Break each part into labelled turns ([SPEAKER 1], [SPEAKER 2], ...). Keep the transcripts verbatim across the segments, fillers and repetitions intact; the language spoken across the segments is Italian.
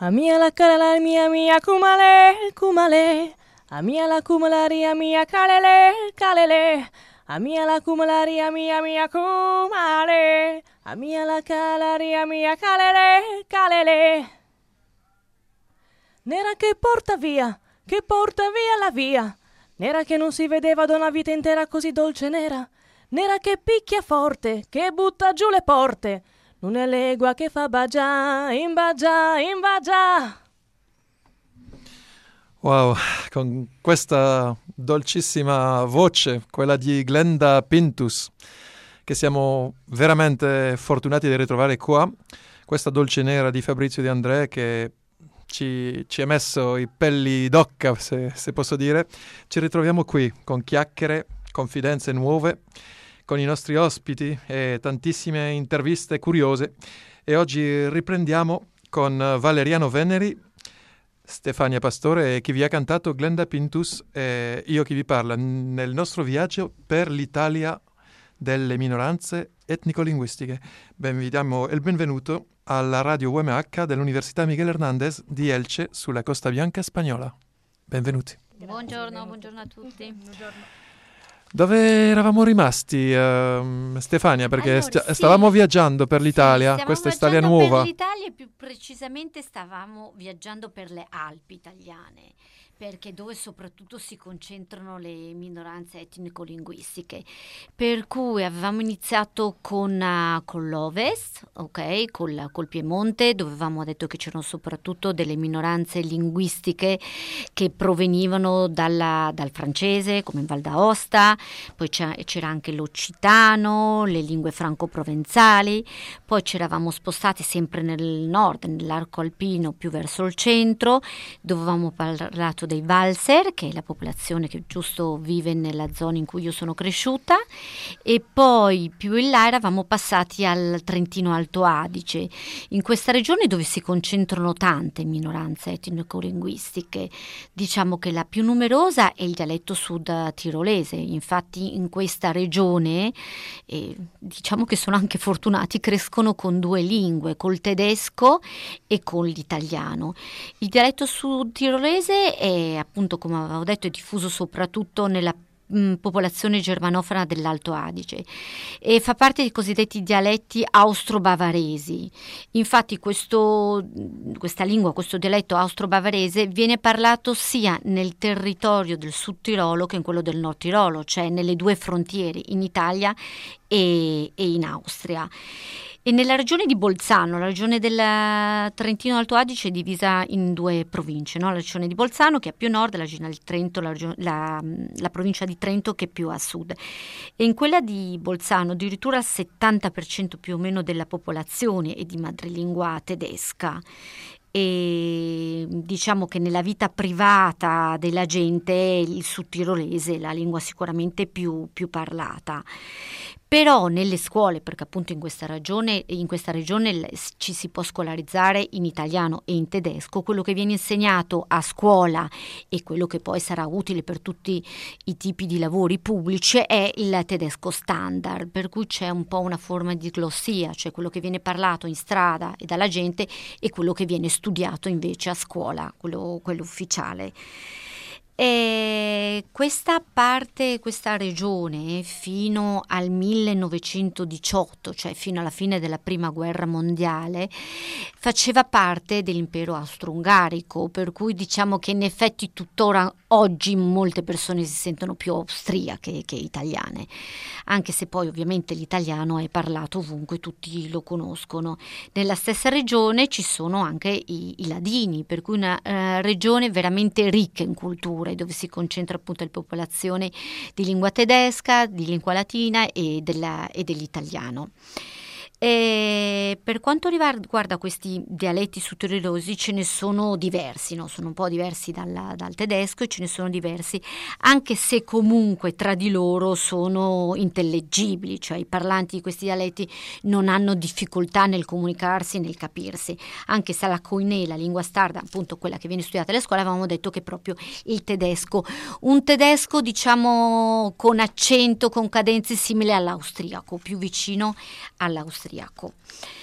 [SPEAKER 1] Amia la calala mia mia kumale, kumale. Amia la kumalaria mia kalele, kalele. Amia la kumalaria mia mia kumale. Amia la calaria mia kalele, kalele. Nera che porta via, che porta via la via. Nera che non si vedeva da una vita intera così dolce nera. Nera che picchia forte, che butta giù le porte. Non è legua che fa bagia, imbagia, imbagia.
[SPEAKER 2] Wow, con questa dolcissima voce, quella di Glenda Pintus, che siamo veramente fortunati di ritrovare qua, questa dolce nera di Fabrizio De André che ci, ci ha messo i pelli d'occa, se, se posso dire. Ci ritroviamo qui con chiacchiere, confidenze nuove, con i nostri ospiti e tantissime interviste curiose. E oggi riprendiamo con Valeriano Veneri, Stefania Pastore e chi vi ha cantato Glenda Pintus e io chi vi parla nel nostro viaggio per l'Italia delle minoranze etnico-linguistiche. Ben, vi diamo il benvenuto alla radio U M H dell'Università Miguel Hernández di Elche sulla Costa Bianca spagnola. Benvenuti.
[SPEAKER 3] Buongiorno, buongiorno a tutti. Buongiorno.
[SPEAKER 2] Dove eravamo rimasti, uh, Stefania? Perché
[SPEAKER 3] allora,
[SPEAKER 2] st-
[SPEAKER 3] sì.
[SPEAKER 2] stavamo viaggiando per l'Italia,
[SPEAKER 3] sì,
[SPEAKER 2] questa Italia
[SPEAKER 3] nuova.
[SPEAKER 2] nuova.
[SPEAKER 3] Per l'Italia, più precisamente stavamo viaggiando per le Alpi italiane, perché dove soprattutto si concentrano le minoranze etnico-linguistiche. Per cui avevamo iniziato con, uh, con l'Ovest, ok, col, col Piemonte, dove avevamo detto che c'erano soprattutto delle minoranze linguistiche che provenivano dalla, dal francese, come in Val d'Aosta, poi c'era, c'era anche l'occitano, le lingue franco-provenzali, poi ci eravamo spostati sempre nel nord, nell'arco alpino, più verso il centro, dove avevamo parlato dei Valser, che è la popolazione che giusto vive nella zona in cui io sono cresciuta, e poi più in là eravamo passati al Trentino Alto Adige, in questa regione dove si concentrano tante minoranze etnico-linguistiche. Diciamo che la più numerosa è il dialetto sud tirolese, infatti in questa regione eh, diciamo che sono anche fortunati, crescono con due lingue, col tedesco e con l'italiano. Il dialetto sud tirolese è appunto, come avevo detto, è diffuso soprattutto nella mh, popolazione germanofona dell'Alto Adige e fa parte dei cosiddetti dialetti austro-bavaresi. Infatti questo, questa lingua, questo dialetto austro-bavarese viene parlato sia nel territorio del Sud Tirolo che in quello del Nord Tirolo, cioè nelle due frontiere, in Italia e, e in Austria. E nella regione di Bolzano, la regione del Trentino Alto Adige è divisa in due province, no? La regione di Bolzano che è più a nord, la regione del Trento, la, la, la provincia di Trento che è più a sud. E in quella di Bolzano addirittura il settanta per cento più o meno della popolazione è di madrelingua tedesca. E diciamo che nella vita privata della gente il sudtirolese è la lingua sicuramente più, più parlata. Però nelle scuole, perché appunto in questa regione, in questa regione ci si può scolarizzare in italiano e in tedesco, quello che viene insegnato a scuola e quello che poi sarà utile per tutti i tipi di lavori pubblici è il tedesco standard, per cui c'è un po' una forma di glossia, cioè quello che viene parlato in strada e dalla gente e quello che viene studiato invece a scuola, quello, quello ufficiale. E questa parte, questa regione fino al millenovecentodiciotto, cioè fino alla fine della prima guerra mondiale, faceva parte dell'impero austro-ungarico, per cui diciamo che in effetti tuttora oggi molte persone si sentono più austriache che italiane, anche se poi ovviamente l'italiano è parlato ovunque, tutti lo conoscono. Nella stessa regione ci sono anche i, i ladini, per cui una uh, regione veramente ricca in cultura, dove si concentra appunto la popolazione di lingua tedesca, di lingua latina e, della, e dell'italiano. E per quanto riguarda questi dialetti sudtirolesi ce ne sono diversi, no? Sono un po' diversi dal, dal tedesco e ce ne sono diversi, anche se comunque tra di loro sono intellegibili, cioè i parlanti di questi dialetti non hanno difficoltà nel comunicarsi e nel capirsi, anche se la koiné, la lingua sarda, appunto quella che viene studiata alle scuole, avevamo detto che proprio il tedesco, un tedesco diciamo con accento, con cadenze simili all'austriaco, più vicino all'austriaco.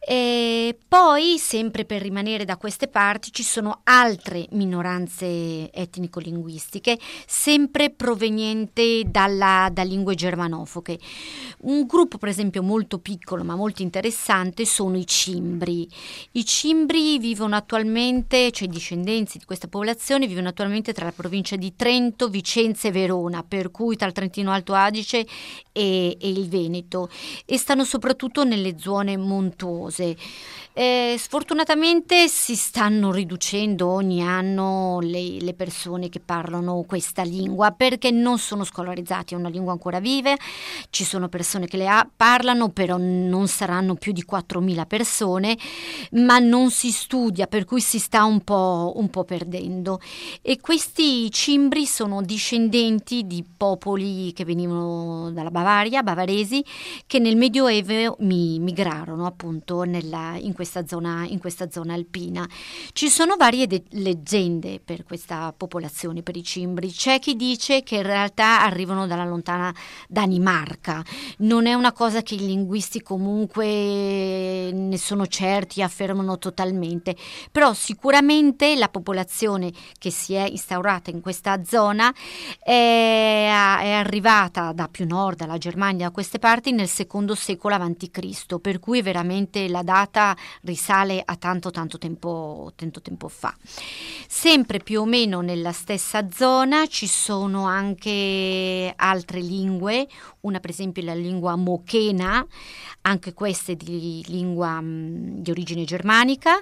[SPEAKER 3] E poi, sempre per rimanere da queste parti, ci sono altre minoranze etnico-linguistiche, sempre provenienti dalla, da lingue germanofoche. Un gruppo, per esempio, molto piccolo ma molto interessante sono i cimbri. I cimbri vivono attualmente, cioè i discendenti di questa popolazione, vivono attualmente tra la provincia di Trento, Vicenza e Verona, per cui tra il Trentino Alto Adige e, e il Veneto, e stanno soprattutto nelle zone montuose. Eh, sfortunatamente si stanno riducendo ogni anno le, le persone che parlano questa lingua, perché non sono scolarizzati, è una lingua ancora viva, ci sono persone che le ha, parlano, però non saranno più di quattromila persone, ma non si studia, per cui si sta un po', un po' perdendo. E questi cimbri sono discendenti di popoli che venivano dalla Bavaria, bavaresi, che nel Medioevo mi, migrarono appunto nella, in questa zona, in questa zona alpina. Ci sono varie de- leggende per questa popolazione, per i cimbri. C'è chi dice che in realtà arrivano dalla lontana Danimarca. Non è una cosa che i linguisti comunque ne sono certi, affermano totalmente, però sicuramente la popolazione che si è instaurata in questa zona è, è arrivata da più nord, dalla Germania, da queste parti, nel secondo secolo avanti Cristo, per cui veramente la data risale a tanto tanto tempo, tanto tempo fa. Sempre più o meno nella stessa zona ci sono anche altre lingue, una per esempio la lingua mochena, anche queste di lingua mh, di origine germanica,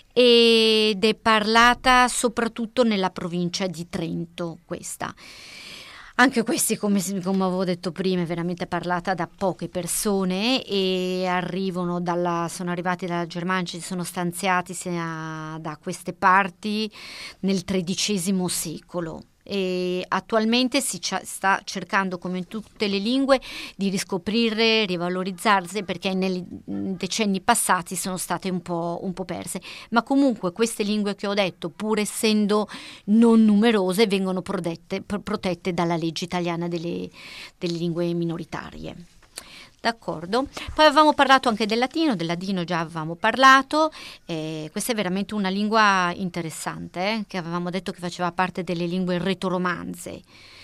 [SPEAKER 3] ed è parlata soprattutto nella provincia di Trento, questa. Anche questi, come, come avevo detto prima, è veramente parlata da poche persone e arrivano dalla, sono arrivati dalla Germania, si sono stanziati sia da queste parti nel tredicesimo secolo. E attualmente si sta cercando, come in tutte le lingue, di riscoprire, rivalorizzarsi, perché nei decenni passati sono state un po', un po' perse, ma comunque queste lingue che ho detto, pur essendo non numerose, vengono protette, protette dalla legge italiana delle, delle lingue minoritarie. D'accordo. Poi avevamo parlato anche del latino, del ladino già avevamo parlato, eh, questa è veramente una lingua interessante, eh, che avevamo detto che faceva parte delle lingue retoromanze.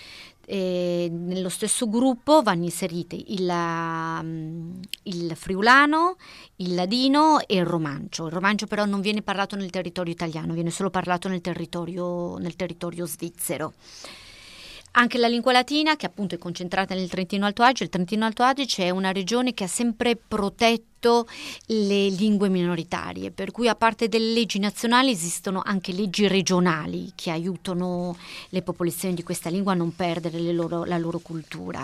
[SPEAKER 3] E nello stesso gruppo vanno inseriti il, um, il friulano, il ladino e il romancio. Il romancio però non viene parlato nel territorio italiano, viene solo parlato nel territorio, nel territorio svizzero. Anche la lingua latina, che appunto è concentrata nel Trentino Alto Adige. Il Trentino Alto Adige è una regione che ha sempre protetto le lingue minoritarie, per cui a parte delle leggi nazionali esistono anche leggi regionali che aiutano le popolazioni di questa lingua a non perdere le loro, la loro cultura.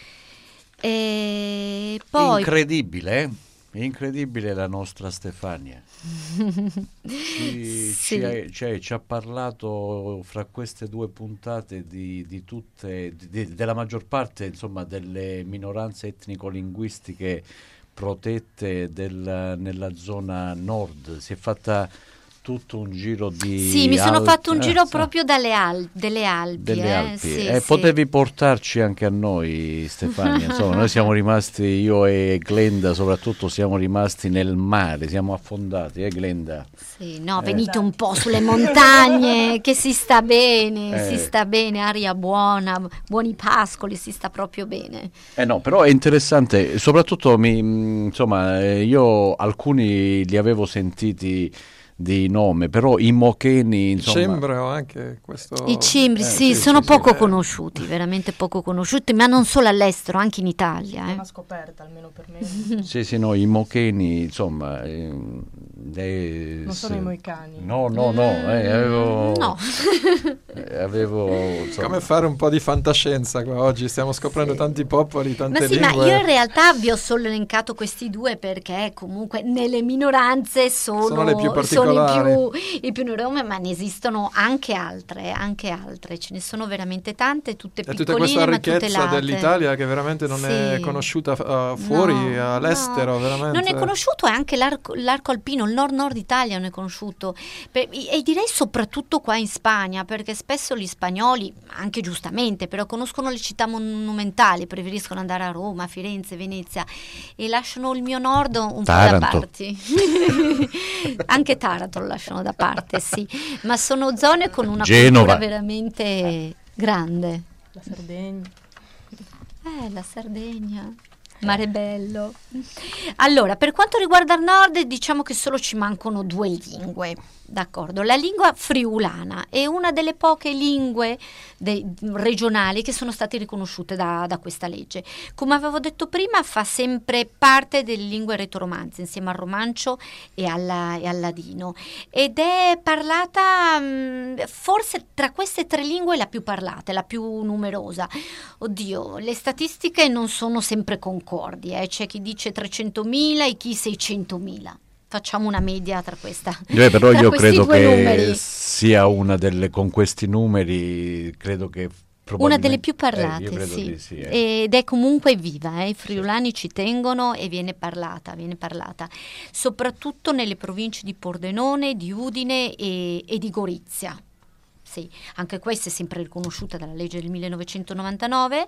[SPEAKER 3] E poi...
[SPEAKER 4] Incredibile, eh? Incredibile la nostra Stefania. Ci, sì. ci, ha, ci, ha, ci ha parlato fra queste due puntate di, di tutte, di, della maggior parte, insomma, delle minoranze etnico-linguistiche protette del, nella zona nord. Si è fatta tutto un giro di
[SPEAKER 3] sì, mi sono
[SPEAKER 4] Alpi,
[SPEAKER 3] fatto un giro
[SPEAKER 4] eh,
[SPEAKER 3] proprio dalle Al- delle Alpi,
[SPEAKER 4] delle
[SPEAKER 3] eh?
[SPEAKER 4] Alpi.
[SPEAKER 3] Sì,
[SPEAKER 4] eh,
[SPEAKER 3] sì.
[SPEAKER 4] Potevi portarci anche a noi, Stefania. Insomma, noi siamo rimasti, io e Glenda soprattutto, siamo rimasti nel mare, siamo affondati, eh Glenda?
[SPEAKER 3] Sì, no,
[SPEAKER 4] eh.
[SPEAKER 3] venite un po' sulle montagne, che si sta bene,
[SPEAKER 4] eh.
[SPEAKER 3] si sta bene, aria buona, buoni pascoli, si sta proprio bene.
[SPEAKER 4] Eh no, però è interessante, soprattutto mi, insomma, io alcuni li avevo sentiti di nome, però i mocheni, insomma...
[SPEAKER 2] Cimbro anche questo...
[SPEAKER 3] I cimbri,
[SPEAKER 4] eh,
[SPEAKER 3] sì,
[SPEAKER 4] sì,
[SPEAKER 3] sono
[SPEAKER 4] sì,
[SPEAKER 3] poco
[SPEAKER 4] sì.
[SPEAKER 3] conosciuti, veramente poco conosciuti, ma non solo all'estero, anche in Italia.
[SPEAKER 1] È
[SPEAKER 3] Eh.
[SPEAKER 1] una scoperta, almeno per me.
[SPEAKER 4] Sì, sì, no, i mocheni, insomma... Eh, eh,
[SPEAKER 1] non sono
[SPEAKER 4] se...
[SPEAKER 1] i moicani.
[SPEAKER 4] No, no, no, eh, avevo...
[SPEAKER 3] No.
[SPEAKER 4] eh, avevo... Insomma...
[SPEAKER 2] Come fare un po' di fantascienza qua oggi, stiamo scoprendo
[SPEAKER 3] sì.
[SPEAKER 2] tanti popoli, tante
[SPEAKER 3] ma sì,
[SPEAKER 2] lingue.
[SPEAKER 3] ma io in realtà vi ho solo elencato questi due perché comunque nelle minoranze sono,
[SPEAKER 2] Sono le più
[SPEAKER 3] sono
[SPEAKER 2] particolari.
[SPEAKER 3] i più, i più numerose, ma ne esistono anche altre, anche altre, ce ne sono veramente tante, tutte
[SPEAKER 2] E
[SPEAKER 3] piccoline
[SPEAKER 2] tutta questa
[SPEAKER 3] ma
[SPEAKER 2] ricchezza
[SPEAKER 3] tutelate.
[SPEAKER 2] dell'Italia che veramente non
[SPEAKER 3] sì.
[SPEAKER 2] è conosciuta uh, fuori,
[SPEAKER 3] no,
[SPEAKER 2] all'estero,
[SPEAKER 3] no.
[SPEAKER 2] veramente.
[SPEAKER 3] Non è conosciuto, è anche l'arco, l'arco alpino, il nord-nord Italia non è conosciuto, per, e direi soprattutto qua in Spagna, perché spesso gli spagnoli, anche giustamente, però conoscono le città monumentali, preferiscono andare a Roma, Firenze, Venezia e lasciano il mio nord un
[SPEAKER 4] Taranto.
[SPEAKER 3] po' da parte. Anche Taranto lo lasciano da parte, sì, ma sono zone con una
[SPEAKER 4] Genova.
[SPEAKER 3] cultura veramente grande.
[SPEAKER 1] La Sardegna.
[SPEAKER 3] Eh, la Sardegna, Mare Bello. Allora, per quanto riguarda il nord, diciamo che solo ci mancano due lingue, d'accordo? La lingua friulana è una delle poche lingue de- regionali che sono state riconosciute da, da questa legge. Come avevo detto prima, fa sempre parte delle lingue retoromanze, insieme al romancio e, alla, e al ladino, ed è parlata mh, forse tra queste tre lingue la più parlata, la più numerosa. Oddio, le statistiche non sono sempre concordi, eh? C'è chi dice trecentomila e chi seicentomila. Facciamo una media tra questa.
[SPEAKER 4] Eh, però
[SPEAKER 3] tra
[SPEAKER 4] io
[SPEAKER 3] questi
[SPEAKER 4] credo
[SPEAKER 3] due
[SPEAKER 4] che
[SPEAKER 3] numeri.
[SPEAKER 4] sia una delle, con questi numeri, credo che
[SPEAKER 3] Una delle più
[SPEAKER 4] eh,
[SPEAKER 3] parlate,
[SPEAKER 4] io credo
[SPEAKER 3] sì.
[SPEAKER 4] di sì, eh.
[SPEAKER 3] Ed è comunque viva, eh? I friulani ci tengono e viene parlata, viene parlata, soprattutto nelle province di Pordenone, di Udine e, e di Gorizia. Sì, anche questa è sempre riconosciuta dalla legge del millenovecentonovantanove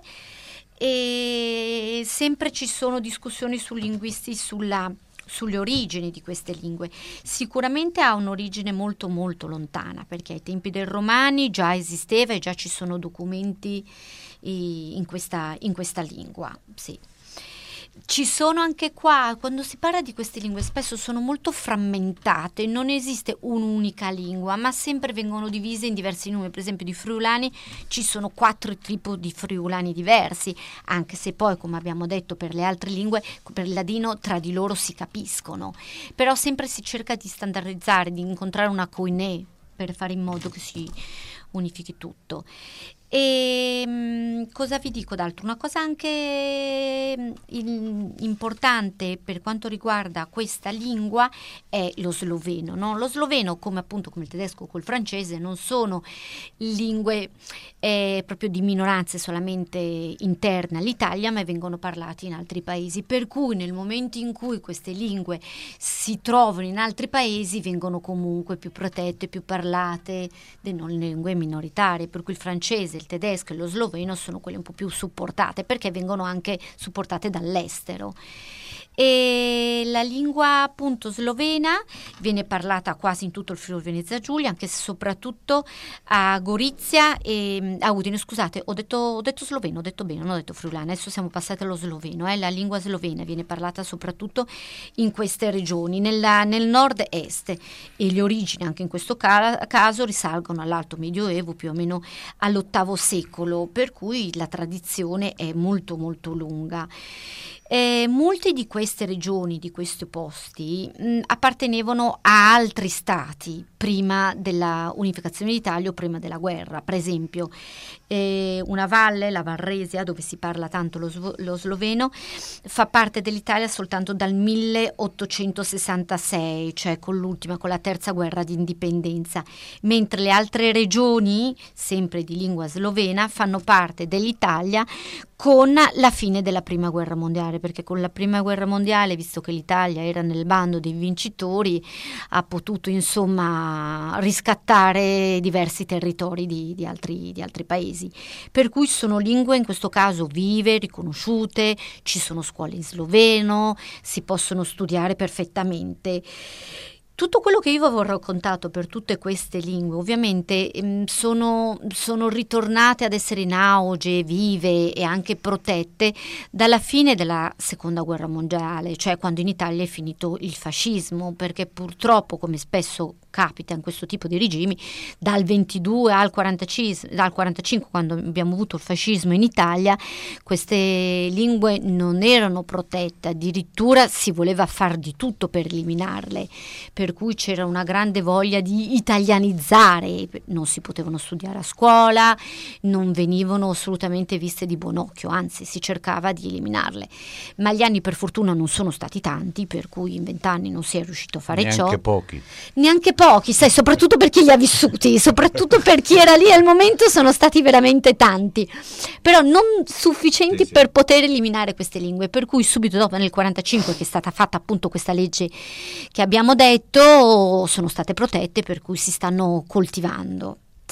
[SPEAKER 3] e sempre ci sono discussioni su linguisti sulla sulle origini di queste lingue. Sicuramente ha un'origine molto molto lontana, perché ai tempi dei Romani già esisteva e già ci sono documenti in questa, in questa lingua, sì. Ci sono anche qua, quando si parla di queste lingue, spesso sono molto frammentate, non esiste un'unica lingua, ma sempre vengono divise in diversi numeri. Per esempio di friulani ci sono quattro tipi di friulani diversi, anche se poi, come abbiamo detto, per le altre lingue, per il ladino, tra di loro si capiscono. Però sempre si cerca di standardizzare, di incontrare una koiné per fare in modo che si unifichi tutto. E mh, cosa vi dico d'altro? Una cosa anche mh, il, importante per quanto riguarda questa lingua è lo sloveno, no? Lo sloveno, come appunto come il tedesco o col francese, non sono lingue eh, proprio di minoranze solamente interne all'Italia, ma vengono parlati in altri paesi, per cui nel momento in cui queste lingue si trovano in altri paesi vengono comunque più protette, più parlate delle lingue minoritarie, per cui il francese, il tedesco e lo sloveno sono quelle un po' più supportate, perché vengono anche supportate dall'estero. E la lingua appunto slovena viene parlata quasi in tutto il Friuli Venezia Giulia, anche se soprattutto a Gorizia e a Udine. Scusate, ho detto, ho detto sloveno, ho detto bene, non ho detto friulano, adesso siamo passati allo sloveno. Eh. La lingua slovena viene parlata soprattutto in queste regioni, nella, nel nord-est, e le origini anche in questo ca- caso risalgono all'Alto Medioevo, più o meno all'ottavo secolo, per cui la tradizione è molto molto lunga. Eh, molte di queste regioni, di questi posti, mh, appartenevano a altri stati prima della unificazione d'Italia o prima della guerra. Per esempio, eh, una valle, la Varresia, dove si parla tanto lo, svo- lo sloveno, fa parte dell'Italia soltanto dal milleottocentosessantasei, cioè con l'ultima, con la terza guerra di indipendenza, mentre le altre regioni, sempre di lingua slovena, fanno parte dell'Italia con la fine della prima guerra mondiale, perché con la prima guerra mondiale, visto che l'Italia era nel bando dei vincitori, ha potuto insomma riscattare diversi territori di, di, altri, di altri paesi, per cui sono lingue in questo caso vive, riconosciute, ci sono scuole in sloveno, si possono studiare perfettamente. Tutto quello che io vi avevo raccontato per tutte queste lingue ovviamente ehm, sono, sono ritornate ad essere in auge, vive e anche protette dalla fine della seconda guerra mondiale, cioè quando in Italia è finito il fascismo, perché purtroppo, come spesso capita in questo tipo di regimi, dal ventidue al quarantacinque, dal quarantacinque, quando abbiamo avuto il fascismo in Italia, queste lingue non erano protette, addirittura si voleva far di tutto per eliminarle, per cui c'era una grande voglia di italianizzare, non si potevano studiare a scuola, non venivano assolutamente viste di buon occhio, anzi si cercava di eliminarle, ma gli anni per fortuna non sono stati tanti, per cui in vent'anni non si è riuscito a fare
[SPEAKER 4] neanche
[SPEAKER 3] ciò.
[SPEAKER 4] Neanche pochi.
[SPEAKER 3] Neanche pochi, sai, soprattutto per chi li ha vissuti, soprattutto per chi era lì al momento sono stati veramente tanti, però non sufficienti
[SPEAKER 4] sì, sì.
[SPEAKER 3] per poter eliminare queste lingue, per cui subito dopo nel quarantacinque, che è stata fatta appunto questa legge che abbiamo detto, sono state protette, per cui si stanno coltivando.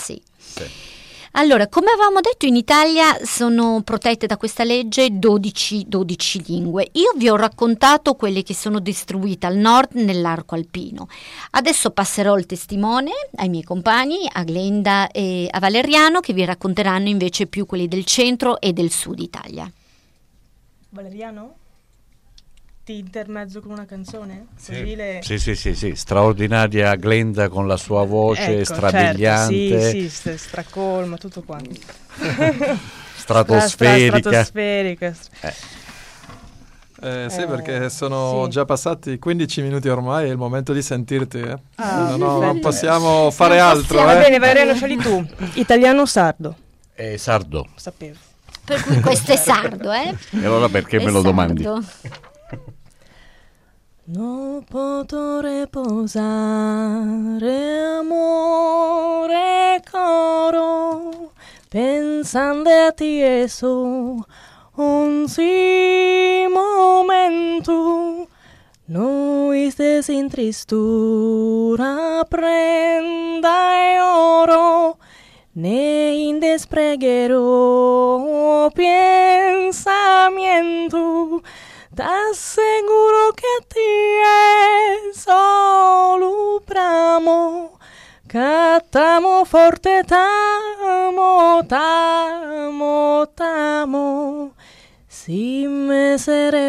[SPEAKER 3] sì.
[SPEAKER 4] Sì.
[SPEAKER 3] Allora, come avevamo detto, in Italia sono protette da questa legge dodici, dodici lingue. Io vi ho raccontato quelle che sono distribuite al nord nell'arco alpino. Adesso passerò il testimone ai miei compagni, a Glenda e a Valeriano, che vi racconteranno invece più quelli del centro e del sud Italia.
[SPEAKER 1] Valeriano? Ti intermezzo con una canzone?
[SPEAKER 4] Sì.
[SPEAKER 1] Così le...
[SPEAKER 4] sì, sì, sì, sì, straordinaria Glenda con la sua voce
[SPEAKER 1] ecco,
[SPEAKER 4] strabiliante.
[SPEAKER 1] Certo, sì, sì, stracolma, tutto quanto.
[SPEAKER 4] Stratosferica.
[SPEAKER 1] Stratosferica.
[SPEAKER 2] Eh, sì,
[SPEAKER 1] Eh,
[SPEAKER 2] perché sono
[SPEAKER 1] sì.
[SPEAKER 2] già passati quindici minuti ormai, è il momento di sentirti. Eh.
[SPEAKER 1] Ah,
[SPEAKER 2] no, no, non
[SPEAKER 1] perfetto.
[SPEAKER 2] possiamo fare
[SPEAKER 3] Non
[SPEAKER 2] altro.
[SPEAKER 3] possiamo.
[SPEAKER 1] Va
[SPEAKER 2] Eh.
[SPEAKER 1] bene, Valeriano, scegli tu. Italiano o sardo?
[SPEAKER 4] Eh, sardo.
[SPEAKER 1] Sapevo.
[SPEAKER 3] Per cui questo è sardo, eh?
[SPEAKER 4] E allora perché
[SPEAKER 3] È
[SPEAKER 4] me lo domandi?
[SPEAKER 3] sardo.
[SPEAKER 1] Non potrò riposare, amore coro, pensando a te e su un sì momento. Noi stessi in tristura prenda e oro, ne in despregherò pensamiento. T'assicuro che ti è solo bramo, che t'amo forte, t'amo, t'amo, t'amo. Si me sarà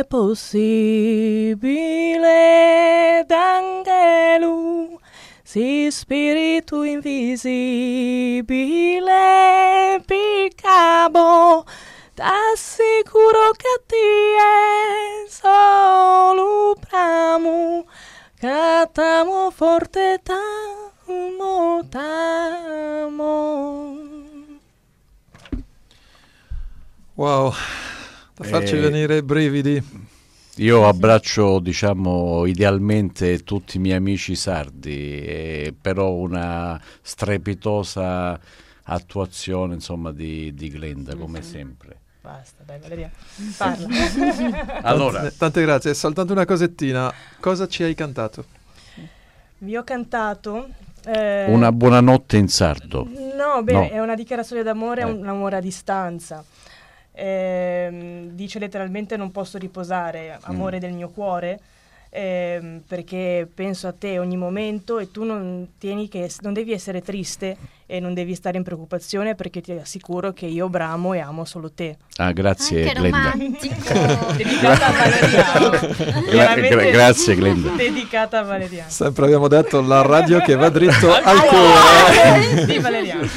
[SPEAKER 1] possibile d'angelo, si spirito invisibile piccabo, t'assicuro che ti è solo bramo, che t'amo forte, t'amo, t'amo.
[SPEAKER 2] Wow, da farci
[SPEAKER 4] Eh,
[SPEAKER 2] venire i brividi.
[SPEAKER 4] Io abbraccio, diciamo, idealmente tutti i miei amici sardi, eh, però una strepitosa attuazione, insomma, di, di Glenda, come sempre.
[SPEAKER 1] Basta, dai Valeria, parla.
[SPEAKER 4] Allora,
[SPEAKER 2] Tante, tante grazie. Soltanto una cosettina. Cosa ci hai cantato?
[SPEAKER 1] Vi ho cantato... eh,
[SPEAKER 4] una buonanotte in sardo.
[SPEAKER 1] No, bene,
[SPEAKER 4] No.
[SPEAKER 1] è una dichiarazione d'amore, è
[SPEAKER 4] Eh.
[SPEAKER 1] un amore a distanza. Ehm, dice letteralmente non posso riposare, amore
[SPEAKER 4] Mm.
[SPEAKER 1] del mio cuore, ehm, perché penso a te ogni momento e tu non tieni che non devi essere triste e non devi stare in preoccupazione, perché ti assicuro che io bramo e amo solo te.
[SPEAKER 4] Ah, grazie
[SPEAKER 3] Anche
[SPEAKER 4] Glenda.
[SPEAKER 3] romantico.
[SPEAKER 1] Dedicata a Valeriano.
[SPEAKER 4] Gra-
[SPEAKER 1] Veramente
[SPEAKER 4] gra- grazie Glenda.
[SPEAKER 1] dedicata a Valeriano.
[SPEAKER 2] Sempre abbiamo detto la radio che va dritto al
[SPEAKER 1] Ah,
[SPEAKER 2] cuore.
[SPEAKER 1] di Valeriano.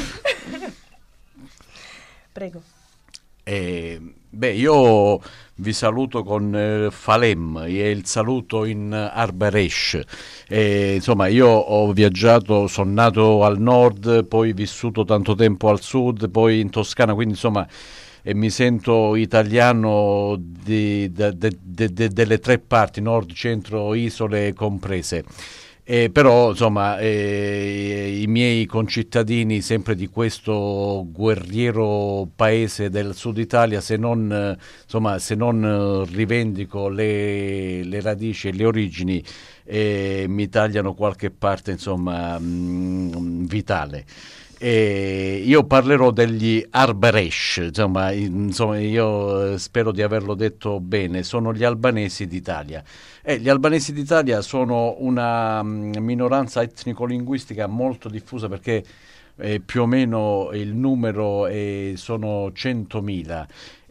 [SPEAKER 1] Prego.
[SPEAKER 4] Eh, beh, io vi saluto con eh, Falem e il saluto in Arberesh. Eh, insomma, io ho viaggiato, sono nato al nord, poi vissuto tanto tempo al sud, poi in Toscana, quindi insomma e mi sento italiano di, de, de, de, de, delle tre parti, nord, centro, isole comprese. Eh, però insomma eh, i miei concittadini sempre di questo guerriero paese del sud Italia, se non, eh, insomma, se non eh, rivendico le, le radici e le origini, eh, mi tagliano qualche parte insomma mh, vitale. E io parlerò degli Arberesh, insomma, insomma io spero di averlo detto bene, sono gli albanesi d'Italia. Eh, gli albanesi d'Italia sono una mh, minoranza etnico-linguistica molto diffusa, perché eh, più o meno il numero è, sono centomila,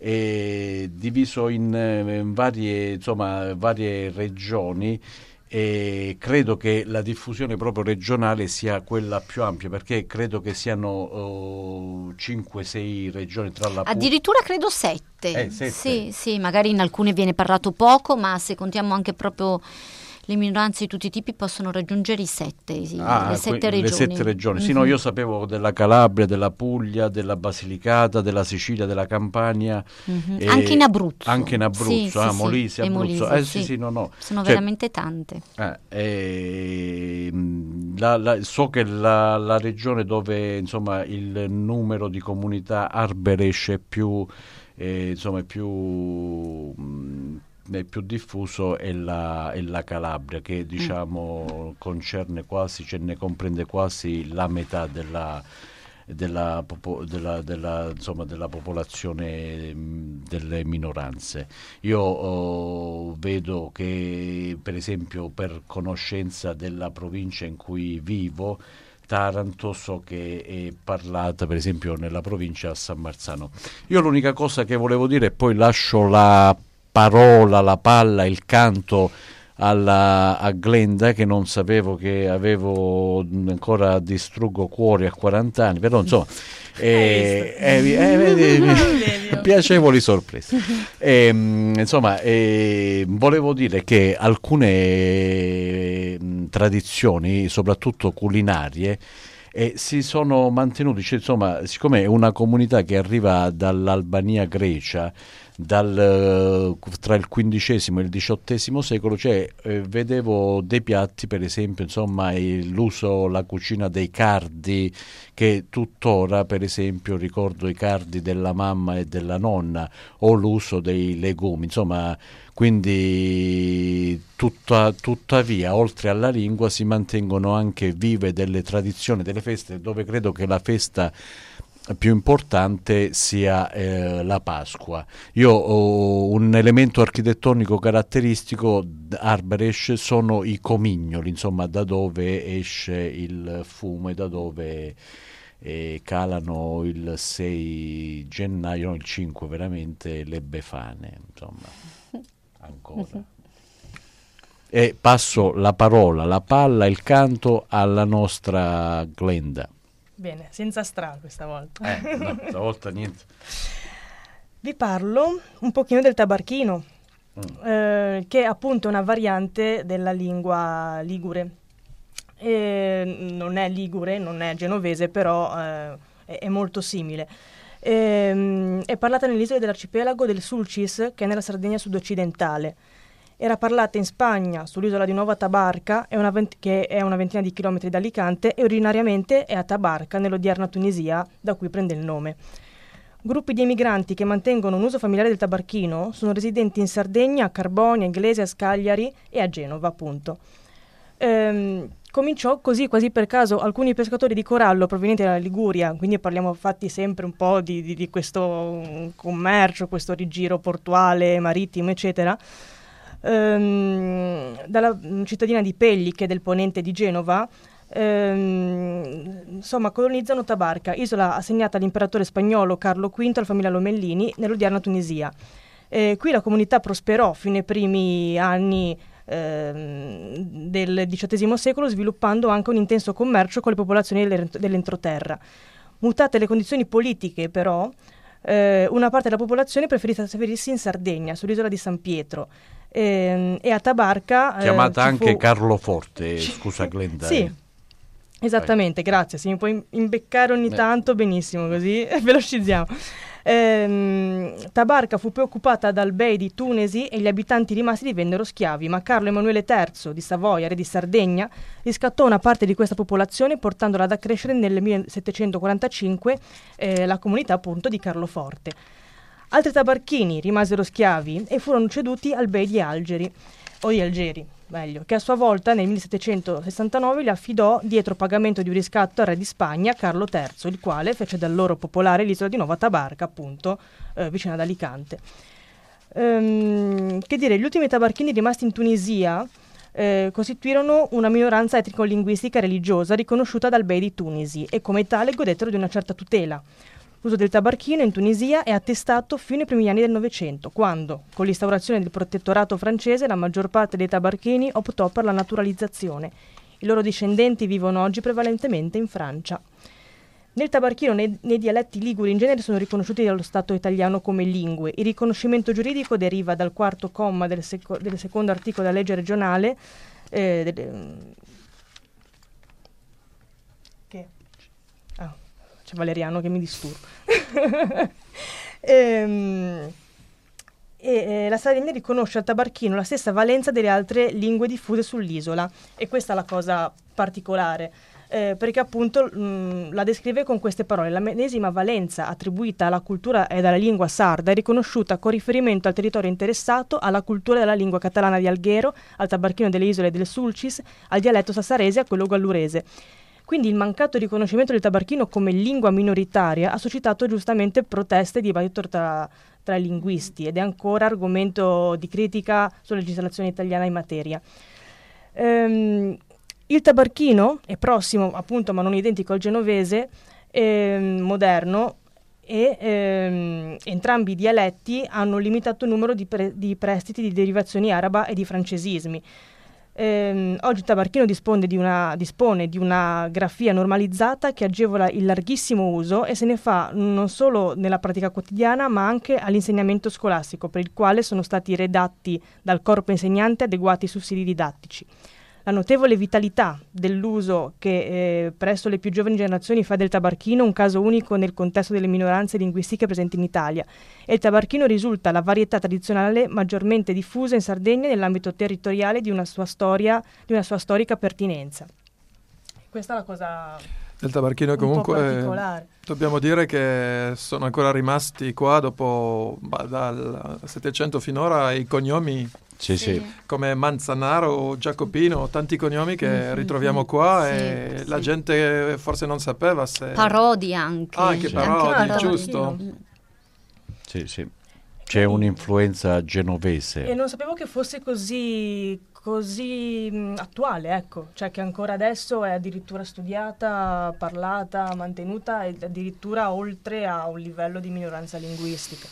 [SPEAKER 4] e diviso in, in varie, insomma, varie regioni. E credo che la diffusione proprio regionale sia quella più ampia, perché credo che siano cinque sei regioni tra la Puglia.
[SPEAKER 3] Addirittura credo sette.
[SPEAKER 4] Eh, sette.
[SPEAKER 3] Sì, sì, magari in alcune viene parlato poco, ma se contiamo anche proprio le minoranze di tutti i tipi possono raggiungere i sette, sì,
[SPEAKER 4] Ah,
[SPEAKER 3] le sette
[SPEAKER 4] que-
[SPEAKER 3] regioni.
[SPEAKER 4] le sette regioni. Sì,
[SPEAKER 3] Mhm.
[SPEAKER 4] no, io sapevo della Calabria, della Puglia, della Basilicata, della Sicilia, della Campania.
[SPEAKER 3] Mhm.
[SPEAKER 4] e-
[SPEAKER 3] Anche in Abruzzo.
[SPEAKER 4] Anche in Abruzzo,
[SPEAKER 3] Sì, sì,
[SPEAKER 4] ah,
[SPEAKER 3] sì.
[SPEAKER 4] Molise,
[SPEAKER 3] E
[SPEAKER 4] Abruzzo.
[SPEAKER 3] Molise,
[SPEAKER 4] eh sì,
[SPEAKER 3] sì.
[SPEAKER 4] sì, no, no.
[SPEAKER 3] Sono
[SPEAKER 4] Cioè,
[SPEAKER 3] veramente tante.
[SPEAKER 4] Eh, eh, mh, la- la- so che la, la regione dove insomma il numero di comunità Arberesh è più, eh, insomma, è più, mh, è più diffuso è la, è la Calabria, che diciamo concerne quasi, ce ne comprende quasi la metà della, della, popo- della, della, insomma, della popolazione mh, delle minoranze. Io oh, vedo che, per esempio, per conoscenza della provincia in cui vivo, Taranto, so che è parlata per esempio nella provincia a San Marzano. Io l'unica cosa che volevo dire, e poi lascio la parola, la palla, il canto alla, a Glenda, che non sapevo che avevo ancora distruggo cuori a quaranta anni, però insomma eh, eh, eh, eh, piacevoli sorprese. E, insomma eh, volevo dire che alcune mh, tradizioni, soprattutto culinarie, e si sono mantenuti, cioè, insomma, siccome è una comunità che arriva dall'Albania Grecia, dal, tra il quindicesimo e il diciottesimo secolo, cioè eh, vedevo dei piatti, per esempio, insomma, il, l'uso, la cucina dei cardi, che tuttora, per esempio, ricordo i cardi della mamma e della nonna, o l'uso dei legumi, insomma, quindi tutta, tuttavia, oltre alla lingua, si mantengono anche vive delle tradizioni, delle feste, dove credo che la festa più importante sia eh, la Pasqua. Io ho un elemento architettonico caratteristico, Arbresh, sono i comignoli, insomma, da dove esce il fumo e da dove eh, calano il sei gennaio, no, il cinque veramente, le befane, insomma, ancora. E passo la parola, la palla, il canto alla nostra Glenda.
[SPEAKER 1] Bene, senza stra questa volta.
[SPEAKER 4] Eh, no, stavolta niente.
[SPEAKER 1] Vi parlo un pochino del tabarchino, mm. eh, che è appunto una variante della lingua ligure. E non è ligure, non è genovese, però eh, è, è molto simile. E, è parlata nelle isole dell'arcipelago del Sulcis, che è nella Sardegna sud-occidentale. Era parlata in Spagna, sull'isola di Nuova Tabarca, è una vent- che è una ventina di chilometri da Alicante, e originariamente è a Tabarca, nell'odierna Tunisia, da cui prende il nome. Gruppi di emigranti che mantengono un uso familiare del tabarchino sono residenti in Sardegna, a Carbonia, Iglesias, Cagliari e a Genova, appunto. Ehm, cominciò così, quasi per caso, alcuni pescatori di corallo provenienti dalla Liguria, quindi parliamo fatti sempre un po' di, di, di questo commercio, questo rigiro portuale, marittimo, eccetera, Ehm, dalla cittadina di Pegli, che è del ponente di Genova, ehm, insomma colonizzano Tabarca, isola assegnata all'imperatore spagnolo Carlo quinto alla famiglia Lomellini nell'odierna Tunisia. Eh, qui la comunità prosperò fino ai primi anni ehm, del diciottesimo secolo, sviluppando anche un intenso commercio con le popolazioni dell'entroterra. Mutate le condizioni politiche, però, eh, una parte della popolazione preferì trasferirsi in Sardegna, sull'isola di San Pietro, e, e a Tabarca
[SPEAKER 4] chiamata
[SPEAKER 1] eh,
[SPEAKER 4] anche
[SPEAKER 1] fu...
[SPEAKER 4] Carloforte, scusa Glenda.
[SPEAKER 1] Sì,
[SPEAKER 4] eh.
[SPEAKER 1] esattamente, Vai. Grazie, se mi puoi imbeccare ogni
[SPEAKER 4] Beh.
[SPEAKER 1] tanto, benissimo, così velocizziamo. Ehm, Tabarca fu poi occupata dal Bey di Tunisi e gli abitanti rimasti divennero schiavi, ma Carlo Emanuele terzo di Savoia, re di Sardegna, riscattò una parte di questa popolazione, portandola ad accrescere nel millesettecentoquarantacinque eh, la comunità, appunto, di Carloforte. Altri tabarchini rimasero schiavi e furono ceduti al Bey di Algeri, o di Algeri, meglio, che a sua volta nel millesettecentosessantanove li affidò dietro pagamento di un riscatto al re di Spagna, Carlo terzo, il quale fece del loro popolare l'isola di Nuova Tabarca, appunto, eh, vicino ad Alicante. Ehm, che dire, gli ultimi tabarchini rimasti in Tunisia eh, costituirono una minoranza etnico-linguistica e religiosa riconosciuta dal Bey di Tunisi e come tale godettero di una certa tutela. L'uso del tabarchino in Tunisia è attestato fino ai primi anni del Novecento, quando, con l'instaurazione del protettorato francese, la maggior parte dei tabarchini optò per la naturalizzazione. I loro discendenti vivono oggi prevalentemente in Francia. Nel tabarchino, nei, nei dialetti liguri in genere, sono riconosciuti dallo Stato italiano come lingue. Il riconoscimento giuridico deriva dal quarto comma del, seco, del secondo articolo della legge regionale eh, delle, che ah. C'è Valeriano che mi disturba. ehm, e, e la Sardegna riconosce al tabarchino la stessa valenza delle altre lingue diffuse sull'isola, e questa è la cosa particolare, eh, perché appunto mh, la descrive con queste parole: la medesima valenza attribuita alla cultura e alla lingua sarda è riconosciuta con riferimento al territorio interessato, alla cultura della lingua catalana di Alghero, al tabarchino delle isole del Sulcis, al dialetto sassarese e a quello gallurese. Quindi il mancato riconoscimento del tabarchino come lingua minoritaria ha suscitato giustamente proteste e dibattito tra, tra i linguisti ed è ancora argomento di critica sulla legislazione italiana in materia. Ehm, il tabarchino è prossimo, appunto, ma non identico al genovese ehm, moderno, e ehm, entrambi i dialetti hanno un limitato numero di, pre- di prestiti di derivazioni araba e di francesismi. Ehm, oggi il tabarchino dispone di, una, dispone di una grafia normalizzata che agevola il larghissimo uso e se ne fa non solo nella pratica quotidiana ma anche all'insegnamento scolastico, per il quale sono stati redatti dal corpo insegnante adeguati sussidi didattici. La notevole vitalità dell'uso che eh, presso le più giovani generazioni fa del tabarchino un caso unico nel contesto delle minoranze linguistiche presenti in Italia, e il tabarchino risulta la varietà tradizionale maggiormente diffusa in Sardegna nell'ambito territoriale di una sua storia, di una sua storica pertinenza. Questa è la cosa
[SPEAKER 2] del tabarchino.
[SPEAKER 1] un
[SPEAKER 2] Comunque
[SPEAKER 1] po' particolare.
[SPEAKER 2] Dobbiamo dire che sono ancora rimasti qua dopo bah, dal Settecento finora i cognomi.
[SPEAKER 4] Sì, sì,
[SPEAKER 3] Sì.
[SPEAKER 2] Come Manzanaro, Giacopino, tanti cognomi che
[SPEAKER 3] Mm-hmm.
[SPEAKER 2] ritroviamo qua
[SPEAKER 3] Sì,
[SPEAKER 2] e
[SPEAKER 3] sì.
[SPEAKER 2] la gente forse non sapeva se...
[SPEAKER 3] Parodi anche.
[SPEAKER 2] Ah, anche
[SPEAKER 3] Sì.
[SPEAKER 2] Parodi,
[SPEAKER 3] Anche
[SPEAKER 2] giusto.
[SPEAKER 4] sì, sì. C'è un'influenza genovese.
[SPEAKER 1] E non sapevo che fosse così, così mh, attuale, ecco, cioè che ancora adesso è addirittura studiata, parlata, mantenuta e addirittura oltre a un livello di minoranza linguistica.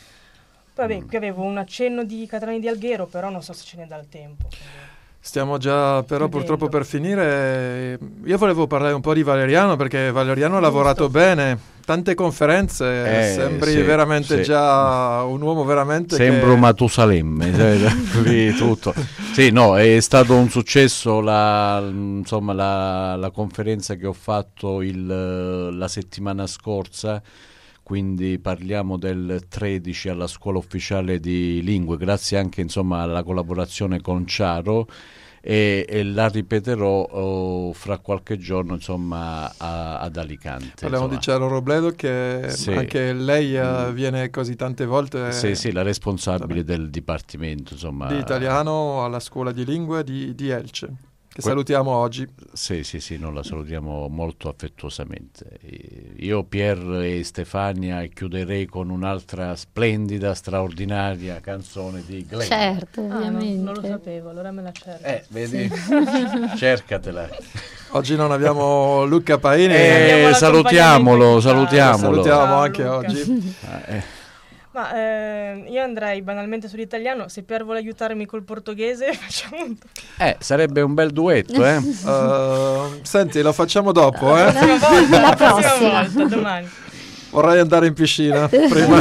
[SPEAKER 1] Vabbè, qui avevo un accenno di Catalani di Alghero, però non so se ce n'è dal tempo.
[SPEAKER 2] Stiamo già però
[SPEAKER 1] Chiudendo.
[SPEAKER 2] purtroppo per finire. Io volevo parlare un po' di Valeriano perché Valeriano ha lavorato bene, tante conferenze,
[SPEAKER 4] Eh,
[SPEAKER 2] sembri
[SPEAKER 4] sì,
[SPEAKER 2] veramente
[SPEAKER 4] sì.
[SPEAKER 2] già un uomo veramente
[SPEAKER 4] Sembro
[SPEAKER 2] che...
[SPEAKER 4] Matusalemme, cioè, lì tutto. Sì, no, è stato un successo la, insomma, la, la conferenza che ho fatto il, la settimana scorsa, quindi parliamo del tredici alla Scuola Ufficiale di Lingue, grazie anche insomma alla collaborazione con Ciaro, e, e la ripeterò oh, fra qualche giorno insomma a, ad Alicante.
[SPEAKER 2] Parliamo
[SPEAKER 4] insomma.
[SPEAKER 2] di Ciaro Robledo che
[SPEAKER 4] Sì.
[SPEAKER 2] anche lei eh,
[SPEAKER 4] Mm.
[SPEAKER 2] viene così tante volte
[SPEAKER 4] Sì, sì, la responsabile
[SPEAKER 2] Vabbè.
[SPEAKER 4] del dipartimento insomma.
[SPEAKER 2] di italiano alla Scuola di Lingue di, di Elce, che
[SPEAKER 4] Que-
[SPEAKER 2] salutiamo oggi.
[SPEAKER 4] Sì, sì, sì, noi la salutiamo molto affettuosamente. Io, Pier e Stefania chiuderei con un'altra splendida, straordinaria canzone di Glenn.
[SPEAKER 3] Certo,
[SPEAKER 1] Ah, no,
[SPEAKER 3] ovviamente.
[SPEAKER 1] non lo sapevo, allora me la cerco.
[SPEAKER 4] Eh, vedi? Cercatela.
[SPEAKER 2] Oggi non abbiamo Luca Paini.
[SPEAKER 1] abbiamo
[SPEAKER 4] Eh,
[SPEAKER 1] la
[SPEAKER 4] salutiamolo,
[SPEAKER 1] compagnia
[SPEAKER 4] salutiamolo.
[SPEAKER 2] Salutiamo
[SPEAKER 1] Ciao,
[SPEAKER 2] anche
[SPEAKER 1] Luca.
[SPEAKER 2] oggi.
[SPEAKER 4] Ah, eh.
[SPEAKER 1] Ma eh, io andrei banalmente sull'italiano, se Pier vuole aiutarmi col portoghese facciamo un...
[SPEAKER 4] Eh, sarebbe un bel duetto, eh?
[SPEAKER 2] Uh, senti, lo facciamo dopo, eh?
[SPEAKER 1] La prossima volta,
[SPEAKER 3] La
[SPEAKER 1] la prossima
[SPEAKER 3] prossima.
[SPEAKER 1] volta, domani.
[SPEAKER 2] Vorrei andare in piscina prima.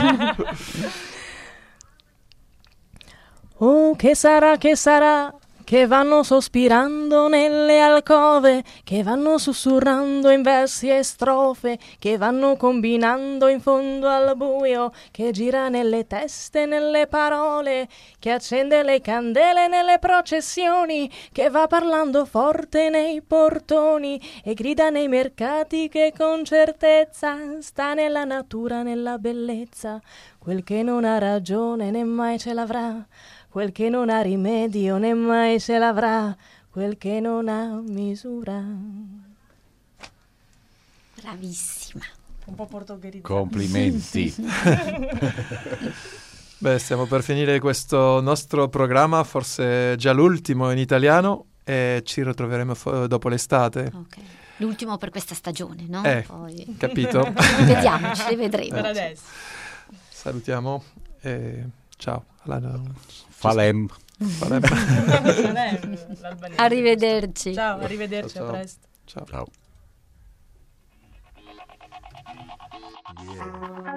[SPEAKER 1] Oh, che sarà, che sarà, che vanno sospirando nelle alcove, che vanno sussurrando in versi e strofe, che vanno combinando in fondo al buio, che gira nelle teste, nelle parole, che accende le candele nelle processioni, che va parlando forte nei portoni e grida nei mercati, che con certezza sta nella natura, nella bellezza, quel che non ha ragione né mai ce l'avrà. Quel che non ha rimedio né mai ce l'avrà, quel che non ha misura.
[SPEAKER 3] Bravissima.
[SPEAKER 1] Un po' portoghese.
[SPEAKER 4] Complimenti.
[SPEAKER 2] Beh, stiamo per finire questo nostro programma, forse già l'ultimo in italiano, e ci ritroveremo fo- dopo l'estate.
[SPEAKER 3] Ok. L'ultimo per questa stagione, no?
[SPEAKER 2] Eh.
[SPEAKER 3] Poi...
[SPEAKER 2] Capito?
[SPEAKER 3] Vediamo, ci rivedremo.
[SPEAKER 1] Per adesso.
[SPEAKER 2] Salutiamo e ciao. Alla...
[SPEAKER 4] Falem.
[SPEAKER 2] Falem.
[SPEAKER 1] Non è l'albanese.
[SPEAKER 3] Arrivederci.
[SPEAKER 1] Ciao, arrivederci,
[SPEAKER 2] Ciao, ciao.
[SPEAKER 1] a presto.
[SPEAKER 2] Ciao.
[SPEAKER 4] Ciao.
[SPEAKER 5] Yeah.